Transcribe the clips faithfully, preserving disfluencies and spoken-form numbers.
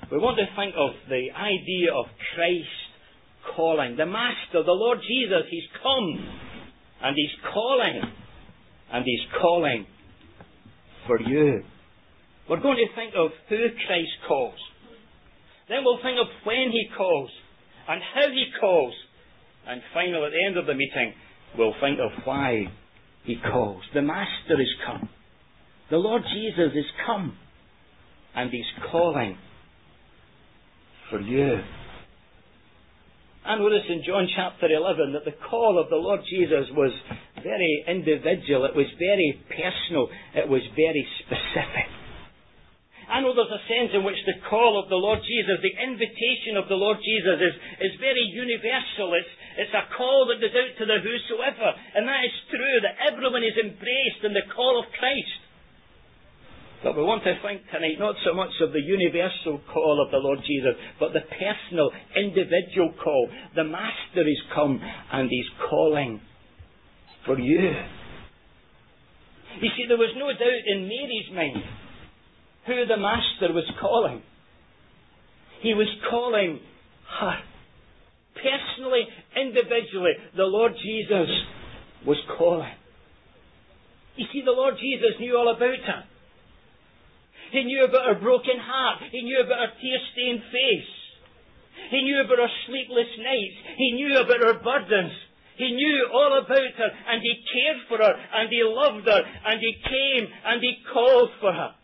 we want to think of the idea of Christ calling. The Master, the Lord Jesus, He's come and He's calling. And He's calling for you. We're going to think of who Christ calls. Then we'll think of when He calls and how He calls. And finally, at the end of the meeting, we'll think of why He calls. The Master is come. The Lord Jesus is come. And He's calling for you. And notice in John chapter eleven that the call of the Lord Jesus was very individual. It was very personal. It was very specific. I know there's a sense in which the call of the Lord Jesus, the invitation of the Lord Jesus is, is very universal. It's, it's a call that goes out to the whosoever. And that is true, that everyone is embraced in the call of Christ. But we want to think tonight not so much of the universal call of the Lord Jesus, but the personal, individual call. The Master is come and He's calling for you. You see, there was no doubt in Mary's mind who the Master was calling. He was calling her. Personally, individually, the Lord Jesus was calling. You see, the Lord Jesus knew all about her. He knew about her broken heart. He knew about her tear-stained face. He knew about her sleepless nights. He knew about her burdens. He knew all about her, and He cared for her, and He loved her, and He came, and He called for her.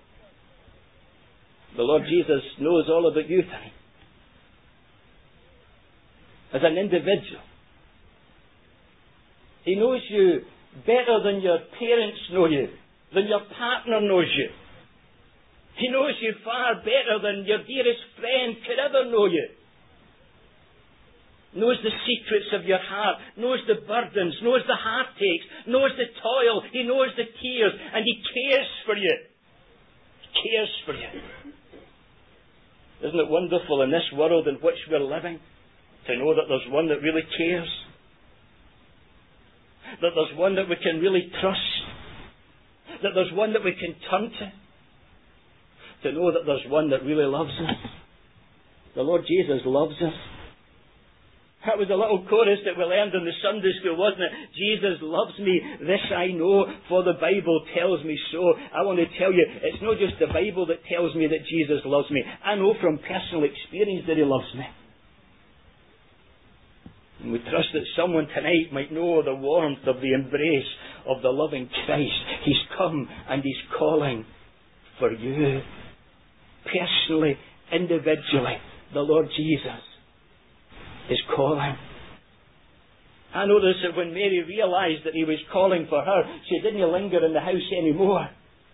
The Lord Jesus knows all about you tonight. As an individual. He knows you better than your parents know you, than your partner knows you. He knows you far better than your dearest friend could ever know you. Knows the secrets of your heart, knows the burdens, knows the heartaches, knows the toil, He knows the tears, and He cares for you. He cares for you. Isn't it wonderful in this world in which we're living to know that there's one that really cares? That there's one that we can really trust? That there's one that we can turn to? To know that there's one that really loves us. The Lord Jesus loves us. That was a little chorus that we learned in the Sunday school, wasn't it? Jesus loves me, this I know, for the Bible tells me so. I want to tell you, it's not just the Bible that tells me that Jesus loves me. I know from personal experience that He loves me. And we trust that someone tonight might know the warmth of the embrace of the loving Christ. He's come and He's calling for you. Personally, individually, the Lord Jesus is calling. I noticed that when Mary realised that He was calling for her, she didn't linger in the house anymore.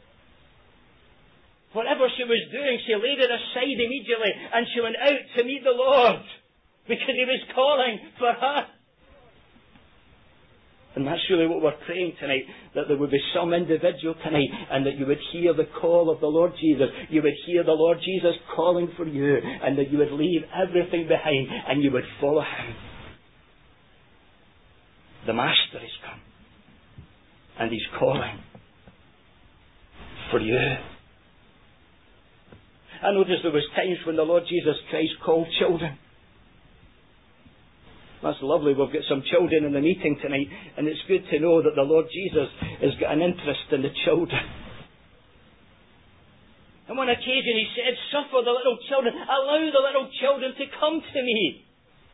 Whatever she was doing, she laid it aside immediately and she went out to meet the Lord because He was calling for her. And that's really what we're praying tonight, that there would be some individual tonight and that you would hear the call of the Lord Jesus. You would hear the Lord Jesus calling for you, and that you would leave everything behind and you would follow Him. The Master has come and He's calling for you. I noticed there was times when the Lord Jesus Christ called children. That's lovely. We've got some children in the meeting tonight, and it's good to know that the Lord Jesus has got an interest in the children. On one occasion He said, suffer the little children, allow the little children to come to me.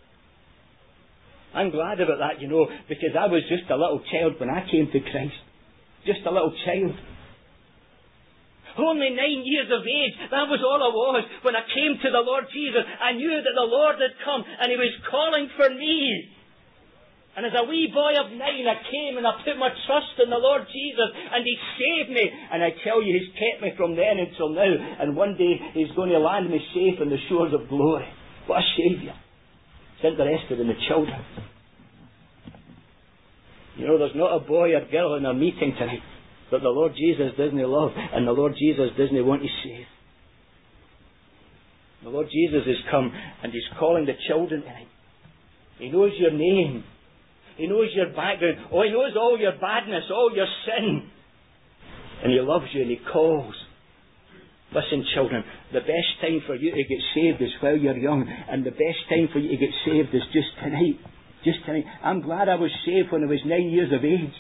I'm glad about that, you know, because I was just a little child when I came to Christ. Just a little child. Only nine years of age, that was all I was. When I came to the Lord Jesus, I knew that the Lord had come and He was calling for me. And as a wee boy of nine, I came and I put my trust in the Lord Jesus and He saved me. And I tell you, He's kept me from then until now. And one day He's going to land me safe on the shores of glory. What a Saviour. He's interested in the children. You know, there's not a boy or girl in our meeting tonight that the Lord Jesus doesn't love and the Lord Jesus doesn't want to save. The Lord Jesus has come and He's calling the children tonight. He knows your name. He knows your background. Oh, He knows all your badness, all your sin. And He loves you and He calls Listen, children, the best time for you to get saved is while you're young, and the best time for you to get saved is just tonight. Just tonight. I'm glad I was saved when I was nine years of age.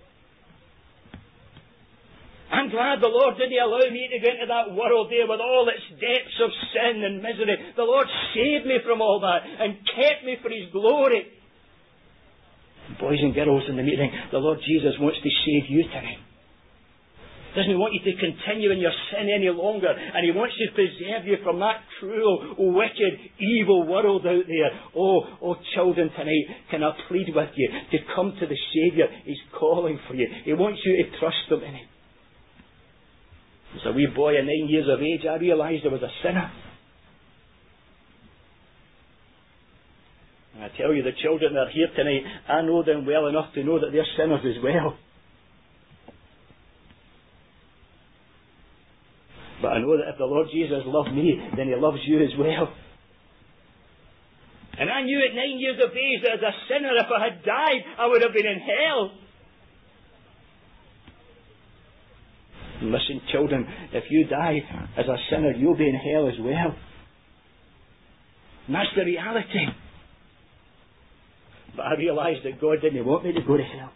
I'm glad the Lord didn't allow me to go into that world there with all its depths of sin and misery. The Lord saved me from all that and kept me for His glory. Boys and girls in the meeting, the Lord Jesus wants to save you tonight. Doesn't He want you to continue in your sin any longer, and He wants to preserve you from that cruel, wicked, evil world out there. Oh, oh children tonight, can I plead with you to come to the Saviour? He's calling for you. He wants you to trust Him in it. As a wee boy at nine years of age, I realised I was a sinner. And I tell you, the children that are here tonight, I know them well enough to know that they're sinners as well. But I know that if the Lord Jesus loved me, then He loves you as well. And I knew at nine years of age that as a sinner, if I had died, I would have been in hell. Listen, children, if you die as a sinner, you'll be in hell as well. And that's the reality. But I realised that God didn't want me to go to hell.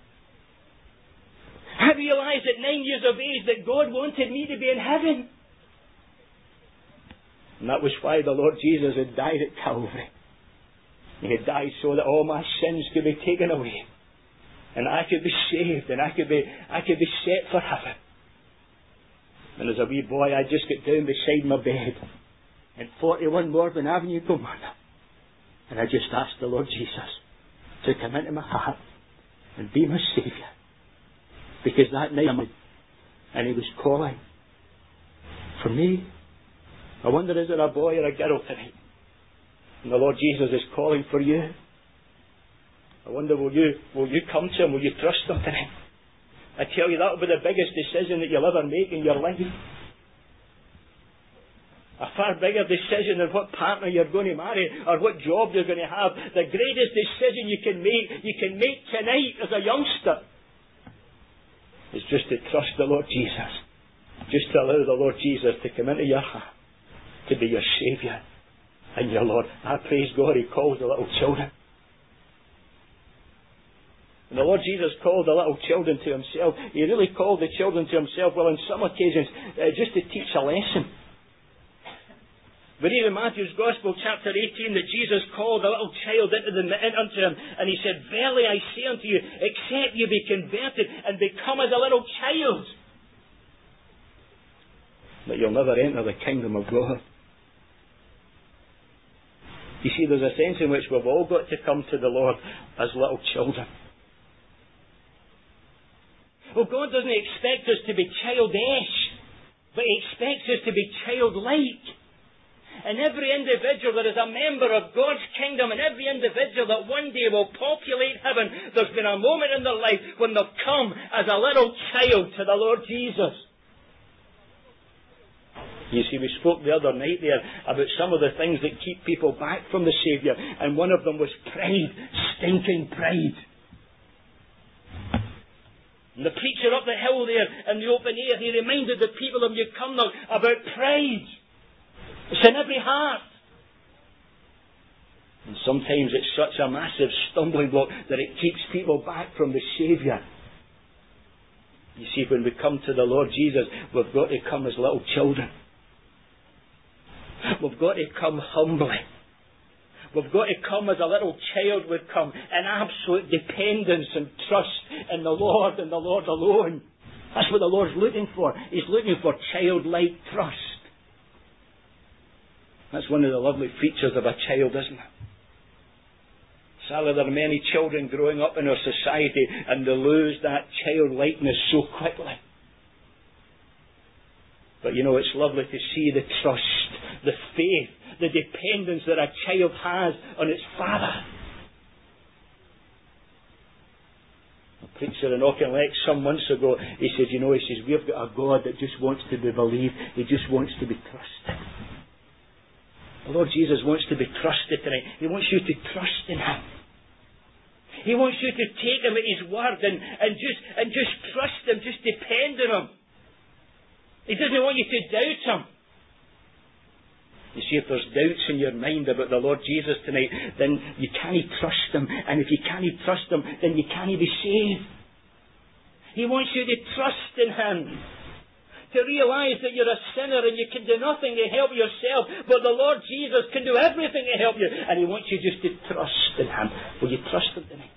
I realised at nine years of age that God wanted me to be in heaven. And that was why the Lord Jesus had died at Calvary. He had died so that all my sins could be taken away. And I could be saved, and I could be, I could be set for heaven. And as a wee boy, I just got down beside my bed in forty-one Morven Avenue, Kilmarnock. And I just asked the Lord Jesus to come into my heart and be my Saviour. Because that night, and He was calling for me. I wonder, is there a boy or a girl tonight? And the Lord Jesus is calling for you. I wonder, will you, will you come to Him? Will you trust Him tonight? I tell you, that will be the biggest decision that you'll ever make in your life. A far bigger decision than what partner you're going to marry or what job you're going to have. The greatest decision you can make, you can make tonight as a youngster, is just to trust the Lord Jesus. Just to allow the Lord Jesus to come into your heart, to be your Saviour and your Lord. I praise God, He calls the little children. And the Lord Jesus called the little children to Himself. He really called the children to Himself, well, on some occasions, uh, just to teach a lesson. We read in Matthew's Gospel, chapter eighteen, that Jesus called a little child into the, in, unto Him, and He said, "Verily I say unto you, except you be converted and become as a little child, that you'll never enter the kingdom of God." You see, there's a sense in which we've all got to come to the Lord as little children. Well, God doesn't expect us to be childish, but He expects us to be childlike. And every individual that is a member of God's kingdom, and every individual that one day will populate heaven, there's been a moment in their life when they've come as a little child to the Lord Jesus. You see, we spoke the other night there about some of the things that keep people back from the Saviour, and one of them was pride, stinking pride. And the preacher up the hill there in the open air, he reminded the people of New Cumnock about pride. It's in every heart. And sometimes it's such a massive stumbling block that it keeps people back from the Saviour. You see, when we come to the Lord Jesus, we've got to come as little children. We've got to come humbly. We've got to come as a little child would come, in absolute dependence and trust in the Lord and the Lord alone. That's what the Lord's looking for. He's looking for childlike trust. That's one of the lovely features of a child, isn't it? Sadly, there are many children growing up in our society, and they lose that childlikeness so quickly. But you know, it's lovely to see the trust, the faith, the dependence that a child has on its father. A preacher in Auchinleck some months ago, he said, you know, he says, we've got a God that just wants to be believed. He just wants to be trusted. The Lord Jesus wants to be trusted tonight. He wants you to trust in Him. He wants you to take Him at His word and, and just and just trust Him, just depend on Him. He doesn't want you to doubt Him. You see, if there's doubts in your mind about the Lord Jesus tonight, then you can't trust Him. And if you can't trust Him, then you can't be saved. He wants you to trust in Him. To realise that you're a sinner and you can do nothing to help yourself, but the Lord Jesus can do everything to help you. And He wants you just to trust in Him. Will you trust Him tonight?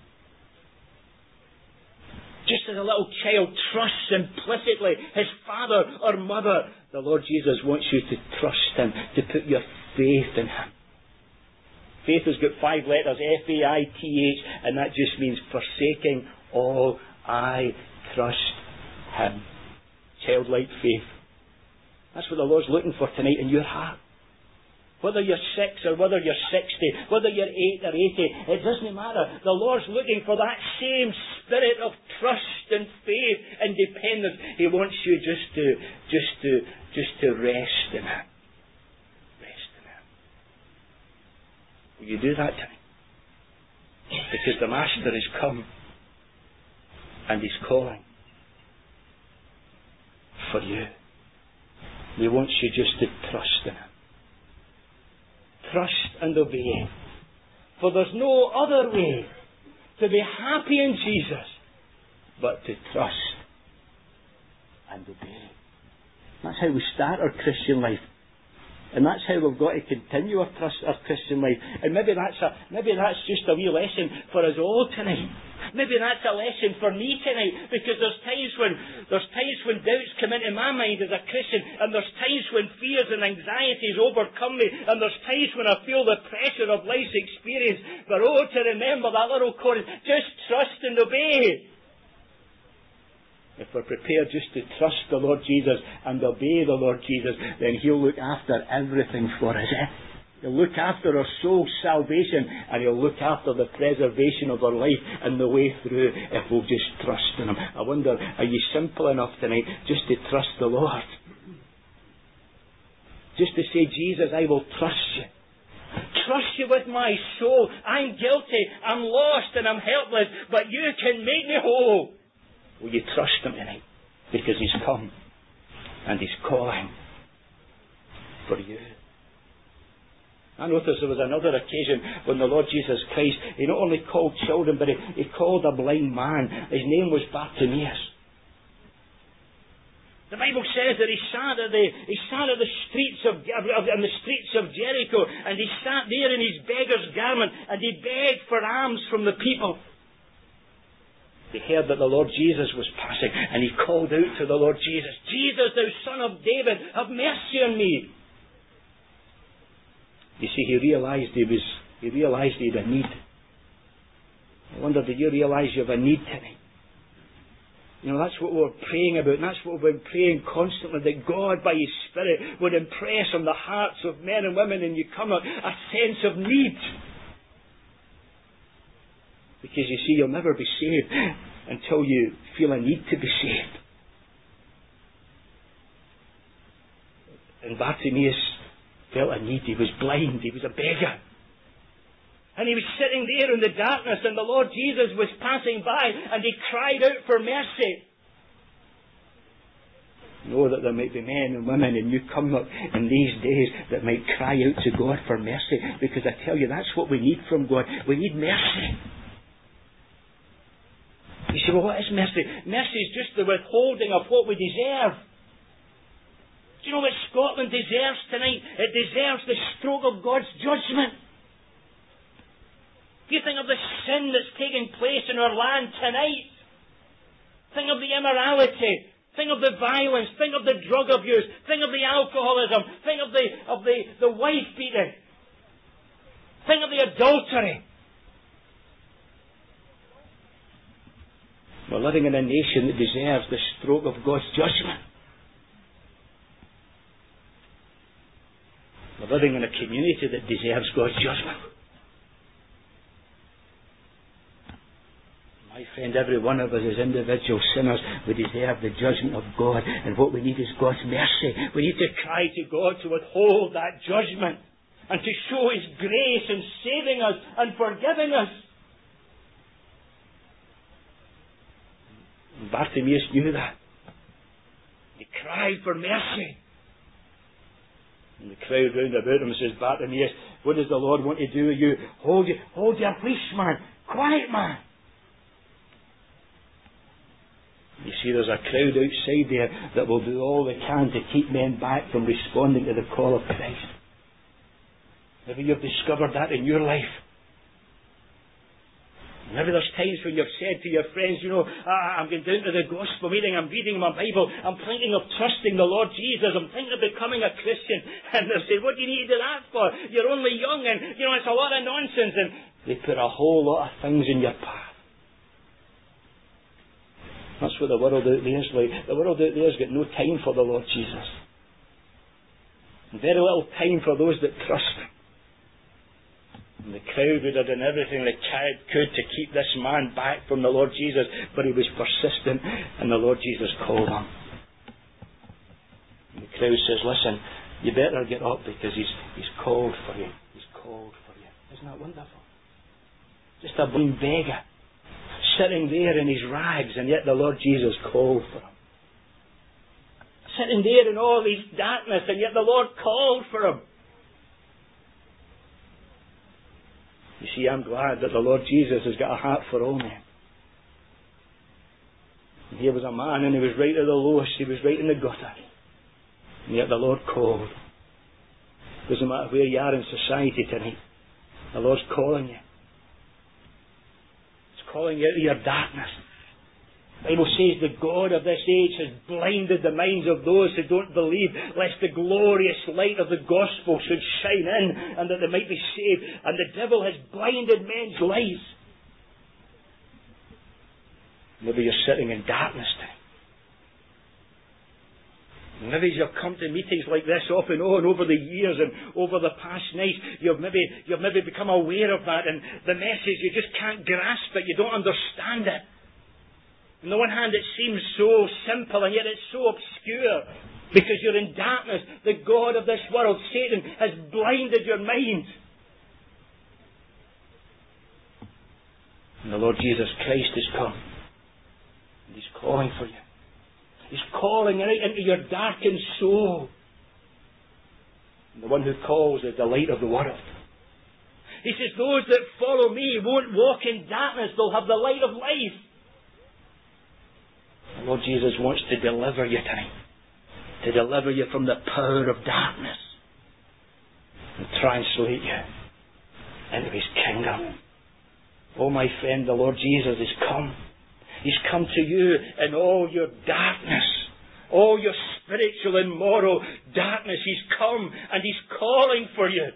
Just as a little child trusts implicitly his father or mother, the Lord Jesus wants you to trust Him, to put your faith in Him. Faith has got five letters, F A I T H, and that just means forsaking all, I trust Him. Childlike faith. That's what the Lord's looking for tonight in your heart. Whether you're six or whether you're sixty, whether you're eight or eighty, it doesn't matter. The Lord's looking for that same spirit of trust and faith and dependence. He wants you just to, just to, just to rest in Him. Rest in Him. Will you do that tonight? Because the Master has come and He's calling for you. He wants you just to trust in Him. Trust and obey. For there's no other way to be happy in Jesus but to trust and obey. That's how we start our Christian life. And that's how we've got to continue our, trust, our Christian life. And maybe that's a, maybe that's just a wee lesson for us all tonight. Maybe that's a lesson for me tonight, because there's times when there's times when doubts come into my mind as a Christian, and there's times when fears and anxieties overcome me, and there's times when I feel the pressure of life's experience. But oh, to remember that little chorus, just trust and obey. If we're prepared just to trust the Lord Jesus and obey the Lord Jesus, then He'll look after everything for us. Eh? He'll look after our soul's salvation, and He'll look after the preservation of our life and the way through if we'll just trust in Him. I wonder, are you simple enough tonight just to trust the Lord? Just to say, Jesus, I will trust you. Trust you with my soul. I'm guilty, I'm lost and I'm helpless, but you can make me whole. Will you trust Him tonight? Because He's come and He's calling for you. I noticed there was another occasion when the Lord Jesus Christ, He not only called children, but He, he called a blind man. His name was Bartimaeus. The Bible says that he sat at the he sat at the streets of in the streets of Jericho, and he sat there in his beggar's garment, and he begged for alms from the people. They heard that the Lord Jesus was passing, and he called out to the Lord Jesus, Jesus, thou Son of David, have mercy on me. You see, he realised he was, he realised he had a need. I wonder, do you realise you have a need tonight? You know, that's what we're praying about, and that's what we've been praying constantly, that God, by His Spirit, would impress on the hearts of men and women, and you come out a sense of need. Because you see, you'll never be saved until you feel a need to be saved. And Bartimaeus felt a need. He was blind. He was a beggar. And he was sitting there in the darkness, and the Lord Jesus was passing by, and he cried out for mercy. Know that there might be men and women, and you come up in these days that might cry out to God for mercy. Because I tell you, that's what we need from God. We need mercy. You say, well, what is mercy? Mercy is just the withholding of what we deserve. Do you know what Scotland deserves tonight? It deserves the stroke of God's judgment. Do you think of the sin that's taking place in our land tonight? Think of the immorality. Think of the violence. Think of the drug abuse. Think of the alcoholism. Think of the, of the, the wife beating. Think of the adultery. We're living in a nation that deserves the stroke of God's judgment. We're living in a community that deserves God's judgment. My friend, every one of us as individual sinners, we deserve the judgment of God. And what we need is God's mercy. We need to cry to God to withhold that judgment and to show His grace in saving us and forgiving us. Bartimaeus knew that. He cried for mercy. And the crowd round about him says, Bartimaeus, what does the Lord want to do with you? Hold you, hold your peace, man. Quiet, man. You see, there's a crowd outside there that will do all they can to keep men back from responding to the call of Christ. Maybe you've discovered that in your life. Maybe there's times when you've said to your friends, you know, ah, I'm going down to the gospel meeting, I'm reading my Bible, I'm thinking of trusting the Lord Jesus, I'm thinking of becoming a Christian. And they'll say, what do you need to do that for? You're only young and, you know, it's a lot of nonsense. And they put a whole lot of things in your path. That's what the world out there is like. The world out there has got no time for the Lord Jesus. And very little time for those that trust Him. And the crowd would have done everything they could to keep this man back from the Lord Jesus, but he was persistent, and the Lord Jesus called him. And the crowd says, listen, you better get up because he's, he's called for you. He's called for you. Isn't that wonderful? Just a blind beggar, sitting there in his rags, and yet the Lord Jesus called for him. Sitting there in all his darkness, and yet the Lord called for him. You see, I'm glad that the Lord Jesus has got a heart for all men. And here was a man, and he was right at the lowest, he was right in the gutter. And yet the Lord called. Doesn't matter where you are in society tonight, the Lord's calling you. He's calling you out of your darkness. The Bible says the God of this age has blinded the minds of those who don't believe, lest the glorious light of the gospel should shine in, and that they might be saved. And the devil has blinded men's lives. Maybe you're sitting in darkness tonight. Maybe as you've come to meetings like this off and on over the years and over the past nights, you've maybe, you've maybe become aware of that, and the message, you just can't grasp it, you don't understand it. On the one hand, it seems so simple, and yet it's so obscure because you're in darkness. The god of this world, Satan, has blinded your mind. And the Lord Jesus Christ has come, and He's calling for you. He's calling right into your darkened soul. And the one who calls is the light of the world. He says, those that follow me won't walk in darkness, they'll have the light of life. The Lord Jesus wants to deliver you tonight, to deliver you from the power of darkness and translate you into His kingdom. Oh, my friend, the Lord Jesus has come. He's come to you in all your darkness, all your spiritual and moral darkness. He's come and He's calling for you.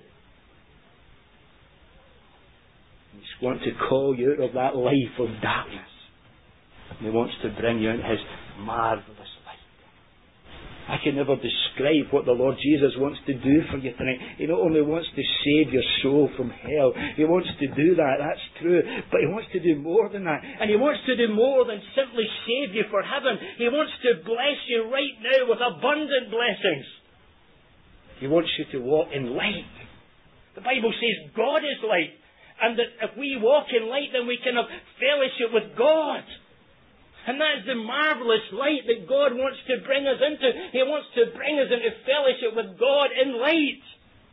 He's wanting to call you out of that life of darkness. And He wants to bring you into His marvellous light. I can never describe what the Lord Jesus wants to do for you tonight. He not only wants to save your soul from hell, He wants to do that, that's true, but He wants to do more than that. And He wants to do more than simply save you for heaven. He wants to bless you right now with abundant blessings. He wants you to walk in light. The Bible says God is light, and that if we walk in light, then we can have fellowship with God. And that is the marvellous light that God wants to bring us into. He wants to bring us into fellowship with God in light.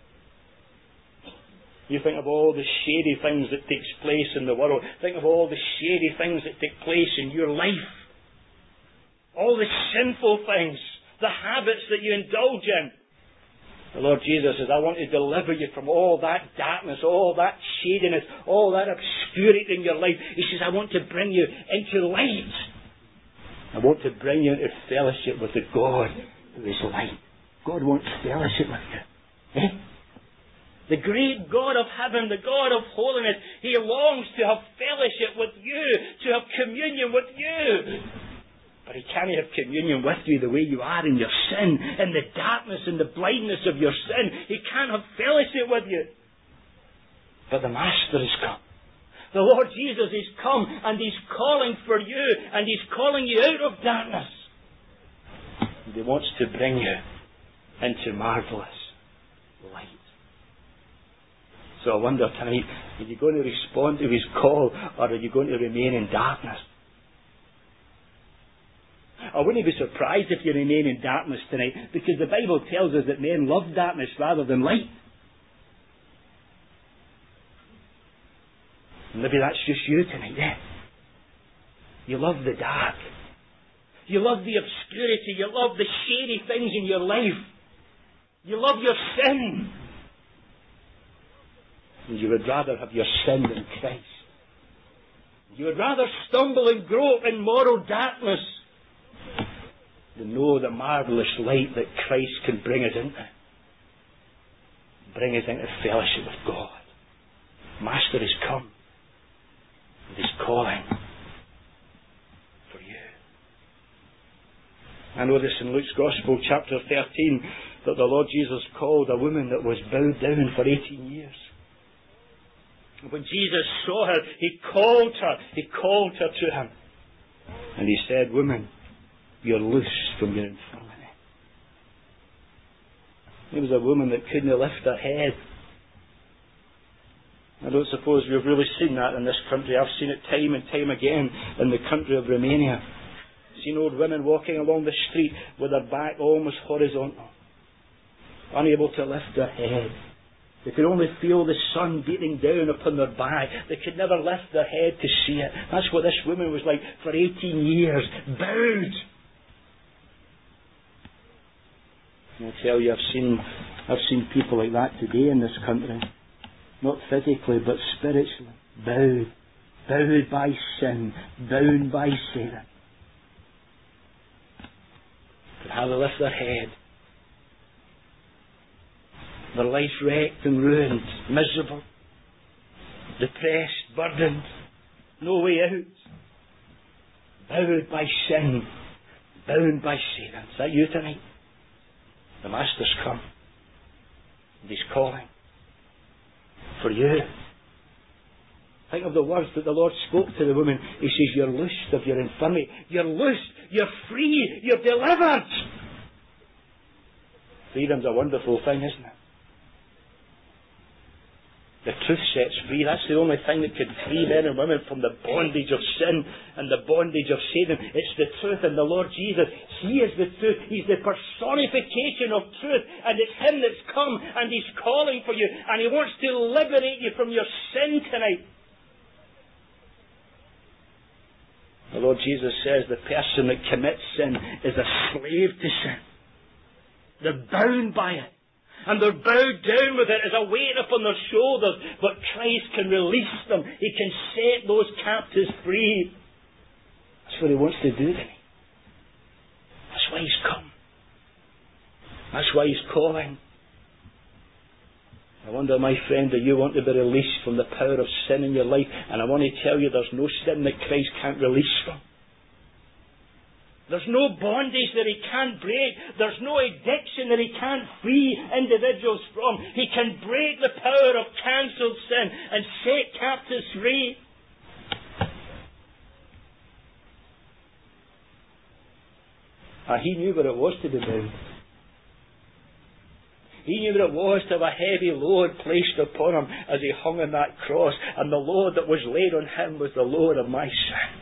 You think of all the shady things that takes place in the world. Think of all the shady things that take place in your life. All the sinful things, the habits that you indulge in. The Lord Jesus says, I want to deliver you from all that darkness, all that shadiness, all that obscurity in your life. He says, I want to bring you into light. I want to bring you into fellowship with the God who is light. God wants fellowship with you. Eh? The great God of heaven, the God of holiness, He longs to have fellowship with you, to have communion with you. But He can't have communion with you the way you are in your sin, in the darkness and the blindness of your sin. He can't have fellowship with you. But the Master has come. The Lord Jesus has come, and He's calling for you, and He's calling you out of darkness. And He wants to bring you into marvellous light. So I wonder tonight, are you going to respond to His call, or are you going to remain in darkness? I wouldn't be surprised if you remain in darkness tonight, because the Bible tells us that men love darkness rather than light. Maybe that's just you tonight, yeah. You love the dark. You love the obscurity. You love the shady things in your life. You love your sin. And you would rather have your sin than Christ. You would rather stumble and grope in moral darkness than know the marvellous light that Christ can bring us into. Bring us into fellowship with God. Master has come. And He's calling for you. I know this in Luke's Gospel, chapter thirteen, that the Lord Jesus called a woman that was bowed down for eighteen years. When Jesus saw her, He called her. He called her to Him. And He said, "Woman, you're loosed from your infirmity." It was a woman that couldn't lift her head. I don't suppose we've really seen that in this country. I've seen it time and time again in the country of Romania. I've seen old women walking along the street with their back almost horizontal, unable to lift their head. They could only feel the sun beating down upon their back. They could never lift their head to see it. That's what this woman was like for eighteen years, bowed. And I tell you, I've seen, I've seen people like that today in this country. Not physically, but spiritually. Bowed. Bowed by sin. Bound by Satan. Could hardly lift their head. Their life wrecked and ruined. Miserable. Depressed. Burdened. No way out. Bowed by sin. Bound by Satan. Is that you tonight? The Master's come. And He's calling for you. Think of the words that the Lord spoke to the woman. He says, "You're loosed of your infirmity. You're loosed. You're free. You're delivered." Freedom's a wonderful thing, isn't it? The truth sets free. That's the only thing that can free men and women from the bondage of sin and the bondage of Satan. It's the truth, and the Lord Jesus, He is the truth. He's the personification of truth, and it's Him that's come, and He's calling for you, and He wants to liberate you from your sin tonight. The Lord Jesus says the person that commits sin is a slave to sin. They're bound by it. And they're bowed down with it as a weight upon their shoulders. But Christ can release them. He can set those captives free. That's what He wants to do. That's why He's come. That's why He's calling. I wonder, my friend, do you want to be released from the power of sin in your life? And I want to tell you, there's no sin that Christ can't release from. There's no bondage that He can't break. There's no addiction that He can't free individuals from. He can break the power of cancelled sin and set captives free. Uh, he knew what it was to be bound. He knew what it was to have a heavy load placed upon Him as He hung on that cross. And the load that was laid on Him was the load of my sin.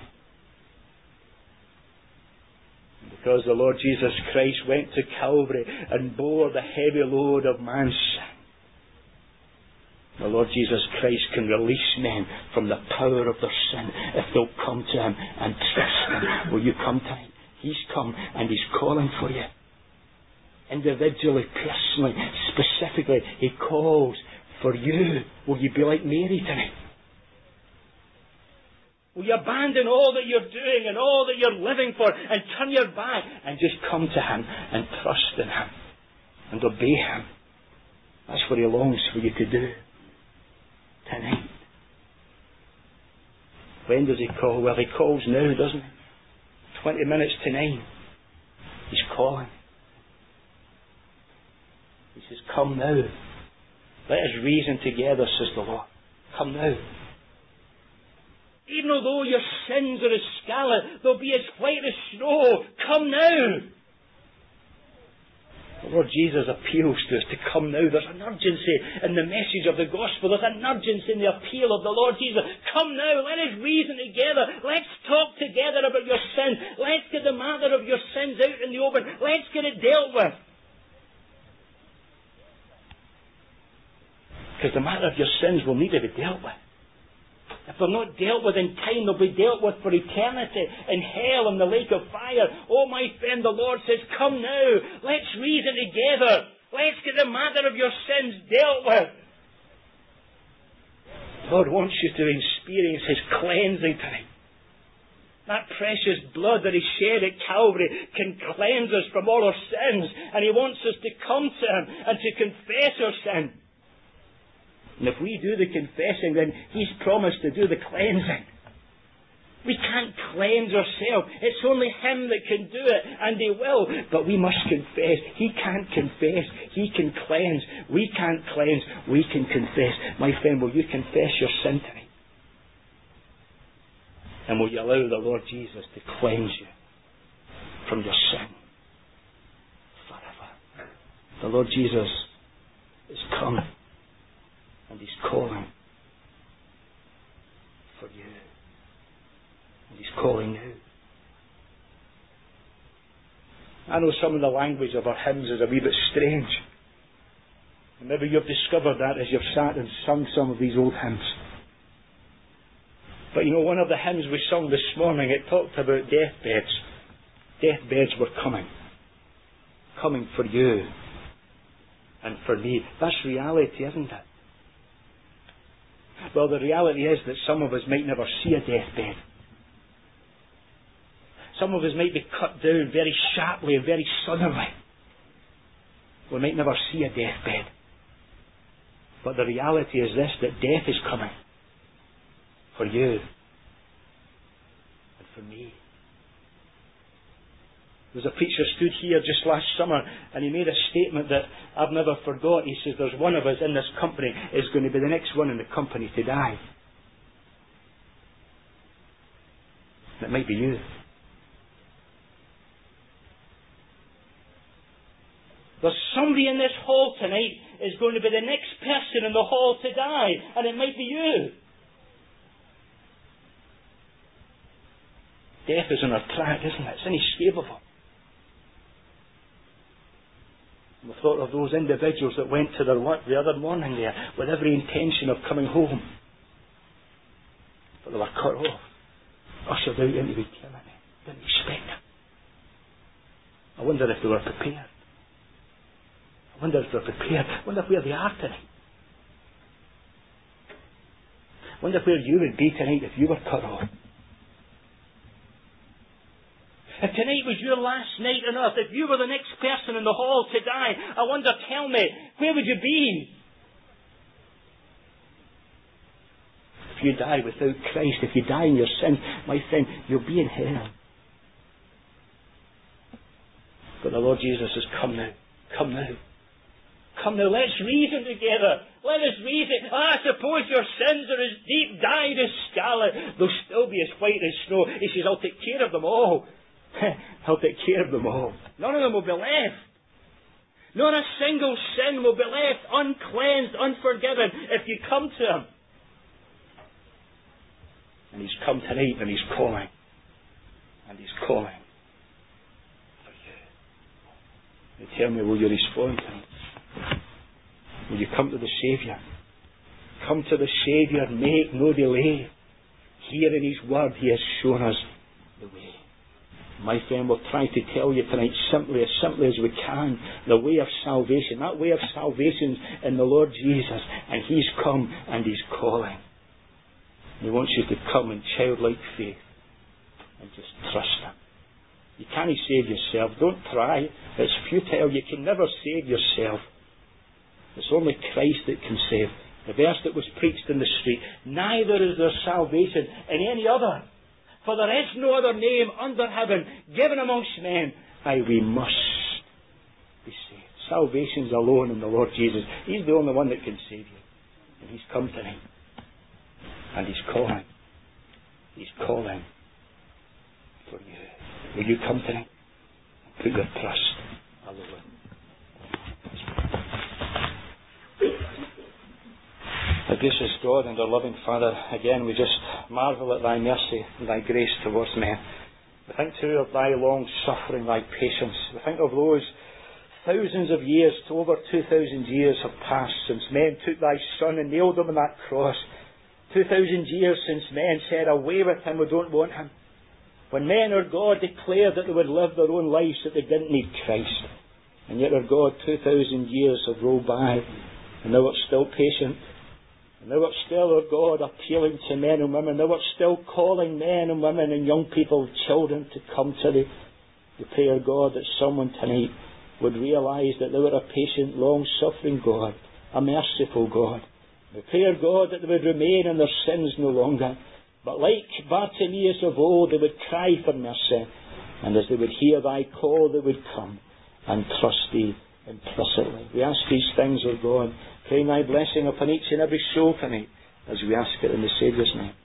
Because the Lord Jesus Christ went to Calvary and bore the heavy load of man's sin. The Lord Jesus Christ can release men from the power of their sin if they'll come to Him and trust Him. Will you come tonight? He's come and He's calling for you. Individually, personally, specifically, He calls for you. Will you be like Mary tonight? Will you abandon all that you're doing and all that you're living for and turn your back and just come to Him and trust in Him and obey Him? That's what He longs for you to do tonight. When does He call? Well, He calls now, doesn't He? Twenty minutes to nine. He's calling. He says, "Come now. Let us reason together," says the Lord. Come now. Even though your sins are as scarlet, they'll be as white as snow. Come now. The Lord Jesus appeals to us to come now. There's an urgency in the message of the gospel. There's an urgency in the appeal of the Lord Jesus. Come now, let us reason together. Let's talk together about your sins. Let's get the matter of your sins out in the open. Let's get it dealt with. Because the matter of your sins will need to be dealt with. If they're not dealt with in time, they'll be dealt with for eternity in hell and the lake of fire. Oh, my friend, the Lord says, come now. Let's reason together. Let's get the matter of your sins dealt with. God wants you to experience His cleansing tonight. That precious blood that He shed at Calvary can cleanse us from all our sins. And He wants us to come to Him and to confess our sin. And if we do the confessing, then He's promised to do the cleansing. We can't cleanse ourselves. It's only Him that can do it, and He will. But we must confess. He can't confess. He can cleanse. We can't cleanse. We can confess. My friend, will you confess your sin tonight? And will you allow the Lord Jesus to cleanse you from your sin forever? The Lord Jesus is coming. And He's calling for you. And He's calling now. I know some of the language of our hymns is a wee bit strange. And maybe you've discovered that as you've sat and sung some of these old hymns. But you know, one of the hymns we sung this morning, it talked about deathbeds. Deathbeds were coming. Coming for you and for me. That's reality, isn't it? Well, the reality is that some of us might never see a deathbed. Some of us might be cut down very sharply and very suddenly. We might never see a deathbed. But the reality is this, that death is coming. For you. And for me. There was a preacher stood here just last summer and he made a statement that I've never forgot. He says there's one of us in this company is going to be the next one in the company to die. And it might be you. There's somebody in this hall tonight is going to be the next person in the hall to die, and it might be you. Death is on our track, isn't it? It's inescapable. We thought of those individuals that went to their work the other morning there with every intention of coming home. But they were cut off, ushered out into eternity. Didn't expect it. I wonder if they were prepared. I wonder if they're prepared. I wonder where they are tonight. I wonder where you would be tonight if you were cut off. If tonight was your last night on earth, if you were the next person in the hall to die, I wonder, tell me, where would you be? If you die without Christ, if you die in your sins, my friend, you'll be in hell. But the Lord Jesus says, come now, come now. Come now, let's reason together. Let us reason. Ah, suppose your sins are as deep dyed as scarlet. They'll still be as white as snow. He says, I'll take care of them all. I'll take care of them all. None of them will be left. Not a single sin will be left uncleansed, unforgiven, if you come to Him. And He's come tonight and He's calling. And He's calling for you. You tell me, will you respond to Him? Will you come to the Saviour? Come to the Saviour, make no delay. Here in His Word He has shown us the way. My friend, we'll try to tell you tonight simply, as simply as we can, the way of salvation. That way of salvation in the Lord Jesus. And He's come and He's calling. He wants you to come in childlike faith and just trust Him. You can't save yourself. Don't try. It's futile. You can never save yourself. It's only Christ that can save. The verse that was preached in the street, neither is there salvation in any other. For there is no other name under heaven given amongst men by we must be saved. Salvation's alone in the Lord Jesus. He's the only one that can save you. And He's come tonight. And He's calling. He's calling for you. Will you come tonight? Put your trust alone Our gracious God and our loving Father, again we just marvel at thy mercy and thy grace towards men. We think too of thy long suffering, thy patience. We think of those thousands of years, to over two thousand years have passed since men took thy Son and nailed him on that cross. Two thousand years since men said, away with him, we don't want him. When men, our God, declared that they would live their own lives, that they didn't need Christ. And yet, our God, two thousand years have rolled by, and thou art still patient. And thou art still, our God, appealing to men and women. Thou art still calling men and women and young people, children, to come to thee. We pray, our God, that someone tonight would realise that thou art a patient, long-suffering God, a merciful God. We pray, our God, that they would remain in their sins no longer, but like Bartimaeus of old, they would cry for mercy, and as they would hear thy call, they would come and trust thee implicitly. We ask these things, O God, praying thy blessing upon each and every soul tonight, as we ask it in the Saviour's name.